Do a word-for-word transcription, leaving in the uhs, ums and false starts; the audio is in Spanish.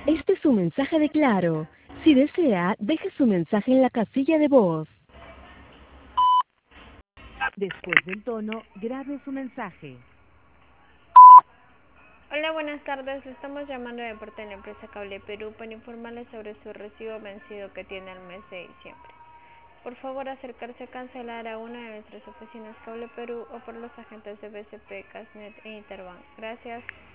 Este es un mensaje de Claro. Si desea, deje su mensaje en la casilla de voz. Después del tono, grabe su mensaje. Hola, buenas tardes. Le estamos llamando de parte de la empresa Cable Perú para informarles sobre su recibo vencido que tiene el mes de diciembre. Por favor, acercarse a cancelar a una de nuestras oficinas Cable Perú o por los agentes de B C P, Casnet e Interbank. Gracias.